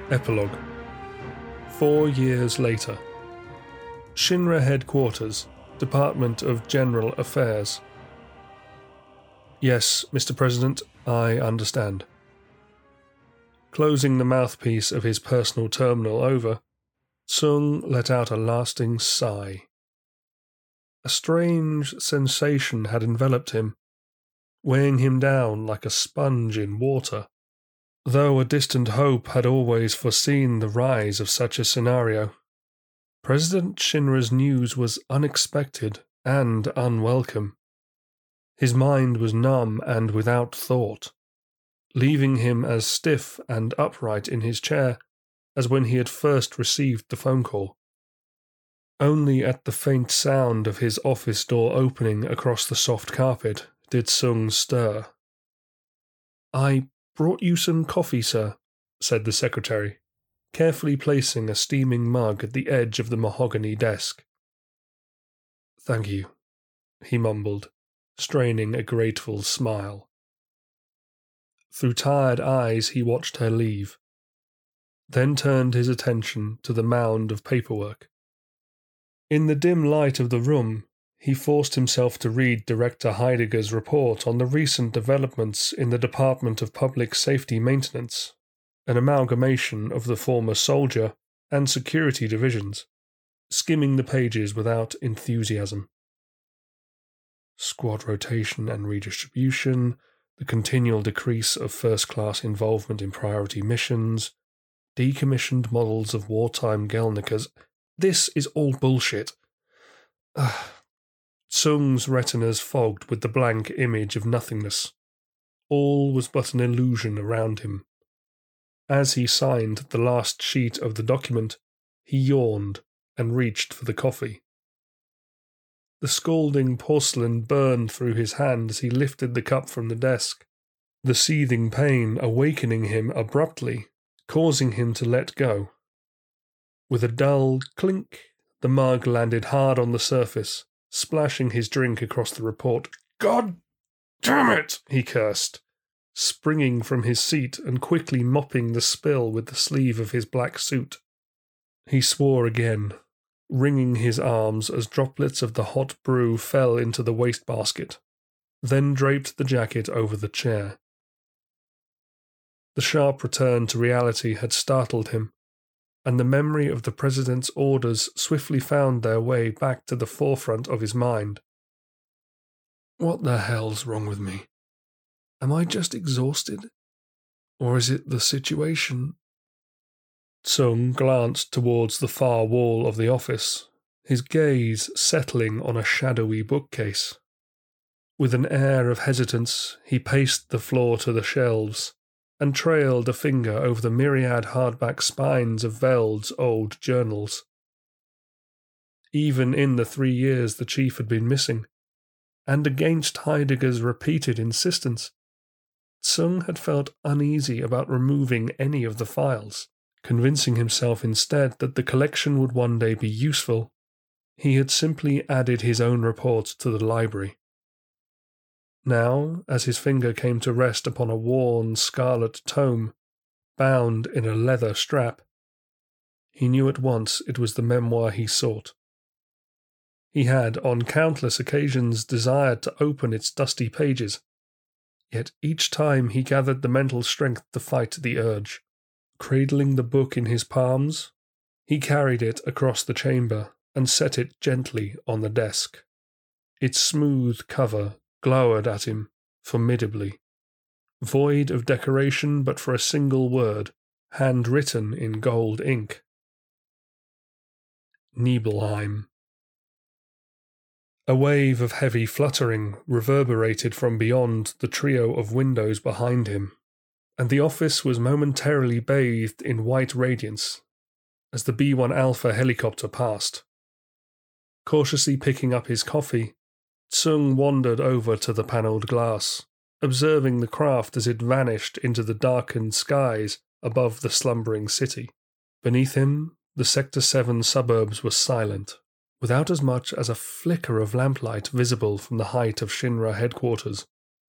Epilogue. 4 years later. Shinra Headquarters, Department of General Affairs. Yes, Mr. President, I understand. Closing the mouthpiece of his personal terminal over, Tsung let out a lasting sigh. A strange sensation had enveloped him, weighing him down like a sponge in water. Though a distant hope had always foreseen the rise of such a scenario, President Shinra's news was unexpected and unwelcome. His mind was numb and without thought, leaving him as stiff and upright in his chair as when he had first received the phone call. Only at the faint sound of his office door opening across the soft carpet did Tsung stir. "I brought you some coffee, sir," said the secretary, carefully placing a steaming mug at the edge of the mahogany desk. "Thank you," he mumbled, straining a grateful smile. Through tired eyes he watched her leave, then turned his attention to the mound of paperwork. In the dim light of the room, he forced himself to read Director Heidegger's report on the recent developments in the Department of Public Safety Maintenance, an amalgamation of the former soldier and security divisions, skimming the pages without enthusiasm. Squad rotation and redistribution, the continual decrease of first-class involvement in priority missions, decommissioned models of wartime Gelnickers. This is all bullshit. Tsung's retinas fogged with the blank image of nothingness. All was but an illusion around him. As he signed the last sheet of the document, he yawned and reached for the coffee. The scalding porcelain burned through his hand as he lifted the cup from the desk, the seething pain awakening him abruptly, causing him to let go. With a dull clink, the mug landed hard on the surface, splashing his drink across the report. "God damn it!" he cursed, springing from his seat and quickly mopping the spill with the sleeve of his black suit. He swore again, wringing his arms as droplets of the hot brew fell into the wastebasket, then draped the jacket over the chair. The sharp return to reality had startled him, and the memory of the President's orders swiftly found their way back to the forefront of his mind. What the hell's wrong with me? Am I just exhausted? Or is it the situation? Tsung glanced towards the far wall of the office, his gaze settling on a shadowy bookcase. With an air of hesitance, he paced the floor to the shelves, and trailed a finger over the myriad hardback spines of Veld's old journals. Even in the 3 years the chief had been missing, and against Heidegger's repeated insistence, Tsung had felt uneasy about removing any of the files. Convincing himself instead that the collection would one day be useful, he had simply added his own reports to the library. Now, as his finger came to rest upon a worn scarlet tome, bound in a leather strap, he knew at once it was the memoir he sought. He had, on countless occasions, desired to open its dusty pages, yet each time he gathered the mental strength to fight the urge. Cradling the book in his palms, he carried it across the chamber and set it gently on the desk. Its smooth cover glowered at him formidably, void of decoration but for a single word, handwritten in gold ink. Nibelheim. A wave of heavy fluttering reverberated from beyond the trio of windows behind him, and the office was momentarily bathed in white radiance as the B-1 Alpha helicopter passed. Cautiously picking up his coffee, Tsung wandered over to the panelled glass, observing the craft as it vanished into the darkened skies above the slumbering city. Beneath him, the Sector 7 suburbs were silent, without as much as a flicker of lamplight visible from the height of Shinra headquarters.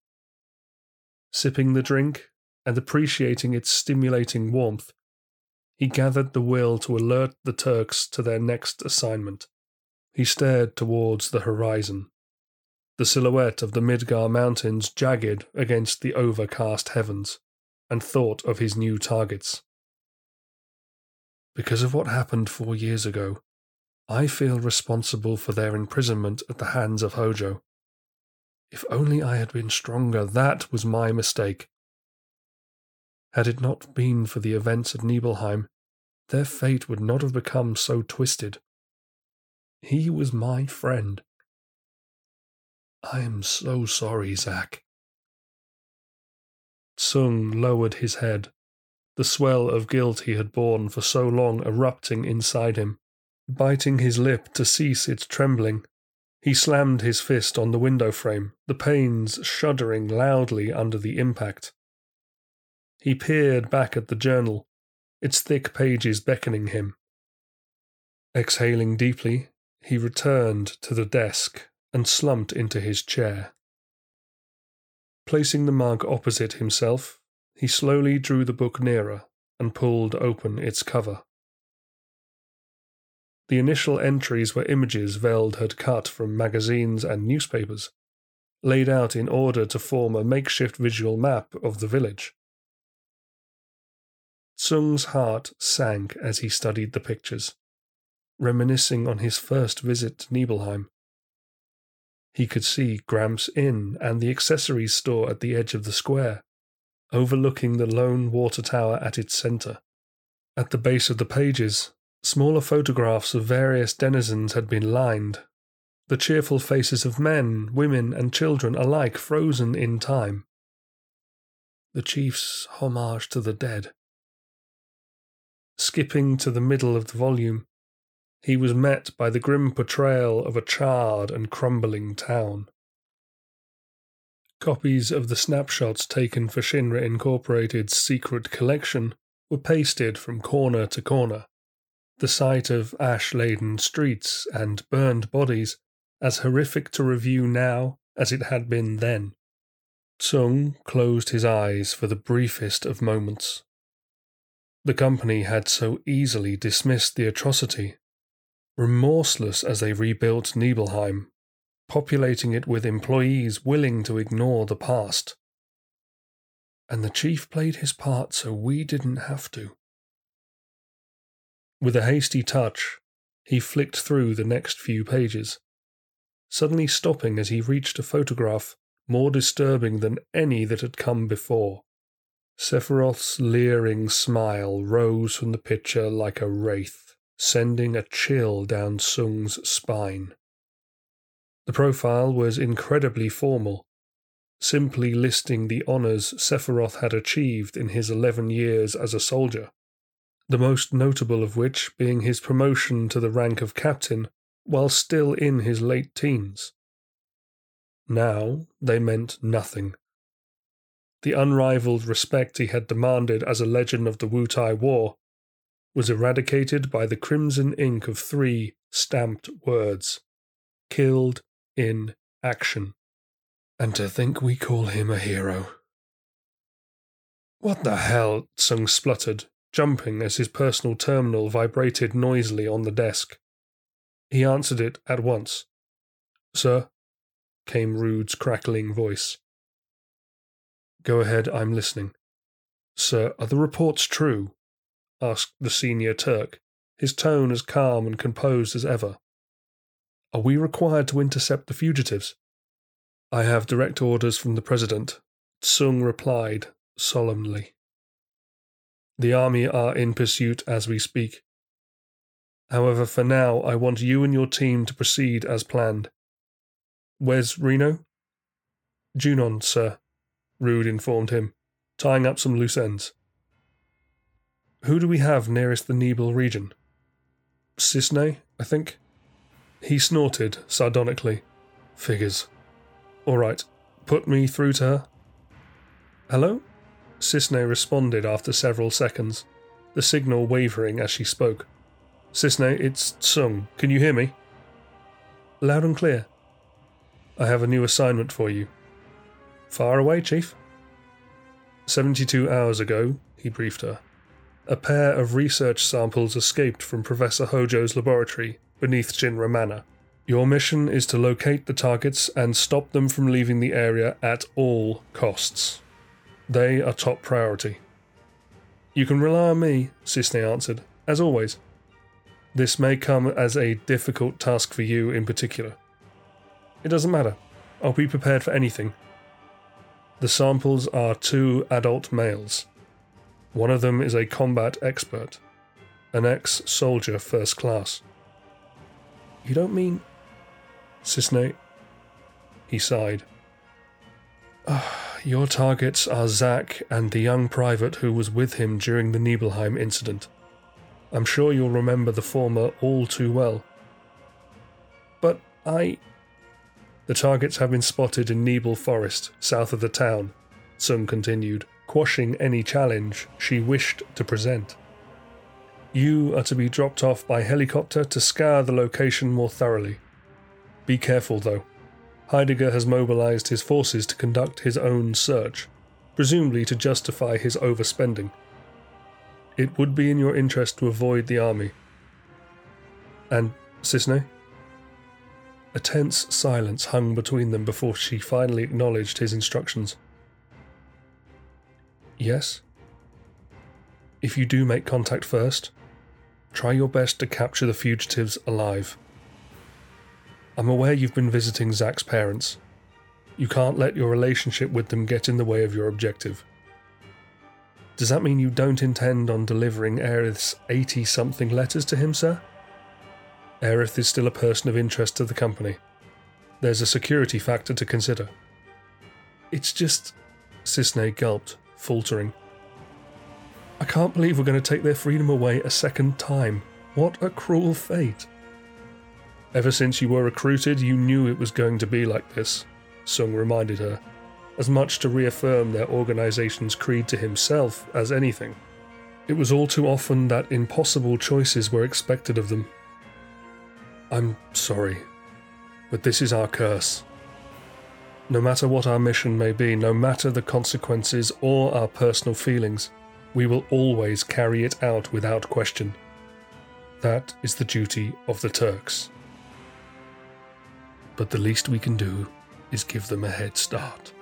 Sipping the drink and appreciating its stimulating warmth, He gathered the will to alert the Turks to their next assignment. He stared towards the horizon, the silhouette of the Midgar Mountains jagged against the overcast heavens, and thought of his new targets. Because of what happened 4 years ago, I feel responsible for their imprisonment at the hands of Hojo. If only I had been stronger, that was my mistake. Had it not been for the events at Nibelheim, their fate would not have become so twisted. He was my friend. I am so sorry, Zack. Tsung lowered his head, the swell of guilt he had borne for so long erupting inside him. Biting his lip to cease its trembling, he slammed his fist on the window frame, the panes shuddering loudly under the impact. He peered back at the journal, its thick pages beckoning him. Exhaling deeply, he returned to the desk and slumped into his chair. Placing the mug opposite himself, he slowly drew the book nearer and pulled open its cover. The initial entries were images Veld had cut from magazines and newspapers, laid out in order to form a makeshift visual map of the village. Tsung's heart sank as he studied the pictures, reminiscing on his first visit to Nibelheim. He could see Gramps Inn and the accessories store at the edge of the square, overlooking the lone water tower at its center. At the base of the pages, smaller photographs of various denizens had been lined, the cheerful faces of men, women, and children alike frozen in time. The chief's homage to the dead. Skipping to the middle of the volume, he was met by the grim portrayal of a charred and crumbling town. Copies of the snapshots taken for Shinra Incorporated's secret collection were pasted from corner to corner, the sight of ash-laden streets and burned bodies as horrific to review now as it had been then. Tsung closed his eyes for the briefest of moments. The company had so easily dismissed the atrocity, remorseless as they rebuilt Nibelheim, populating it with employees willing to ignore the past. And the chief played his part so we didn't have to. With a hasty touch, he flicked through the next few pages, suddenly stopping as he reached a photograph more disturbing than any that had come before. Sephiroth's leering smile rose from the picture like a wraith, sending a chill down Tsung's spine. The profile was incredibly formal, simply listing the honors Sephiroth had achieved in his 11 years as a soldier, the most notable of which being his promotion to the rank of captain while still in his late teens. Now they meant nothing. The unrivaled respect he had demanded as a legend of the Wutai War was eradicated by the crimson ink of 3 stamped words: killed in action. And to think we call him a hero. What the hell? Tsung spluttered, jumping as his personal terminal vibrated noisily on the desk. He answered it at once. "Sir?" came Rude's crackling voice. "Go ahead, I'm listening." "Sir, are the reports true?" asked the senior Turk, his tone as calm and composed as ever. "Are we required to intercept the fugitives?" "I have direct orders from the President," Tsung replied solemnly. "The army are in pursuit as we speak. However, for now, I want you and your team to proceed as planned. Where's Reno?" "Junon, sir," Rude informed him, tying up some loose ends. "Who do we have nearest the Nibel region?" "Cisne, I think." He snorted sardonically. "Figures. All right, put me through to her." "Hello?" Cisne responded after several seconds, the signal wavering as she spoke. "Cisne, it's Tsung. Can you hear me?" "Loud and clear." "I have a new assignment for you." "Far away, Chief." 72 hours ago, he briefed her. a pair of research samples escaped from Professor Hojo's laboratory beneath Shinra Manor. Your mission is to locate the targets and stop them from leaving the area at all costs. They are top priority. You can rely on me, Cissnei answered, as always. This may come as a difficult task for you in particular. It doesn't matter. I'll be prepared for anything. The samples are 2 adult males. One of them is a combat expert, an ex-soldier first class. You don't mean... Cissnei? He sighed. Your targets are Zack and the young private who was with him during the Nibelheim incident. I'm sure you'll remember the former all too well. But The targets have been spotted in Nibel Forest, south of the town, Sung continued, quashing any challenge she wished to present. You are to be dropped off by helicopter to scour the location more thoroughly. Be careful, though. Heidegger has mobilized his forces to conduct his own search, presumably to justify his overspending. It would be in your interest to avoid the army. And Cissnei? A tense silence hung between them before she finally acknowledged his instructions. Yes? If you do make contact first, try your best to capture the fugitives alive. I'm aware you've been visiting Zack's parents. You can't let your relationship with them get in the way of your objective. Does that mean you don't intend on delivering Aerith's 80-something letters to him, sir? Aerith is still a person of interest to the company. There's a security factor to consider. It's just... Cissnei gulped, faltering. I can't believe we're going to take their freedom away a second time. What a cruel fate. Ever since you were recruited, you knew it was going to be like this, Sung reminded her, as much to reaffirm their organization's creed to himself as anything. It was all too often that impossible choices were expected of them. I'm sorry, but this is our curse. No matter what our mission may be, no matter the consequences or our personal feelings, we will always carry it out without question. That is the duty of the Turks. But the least we can do is give them a head start.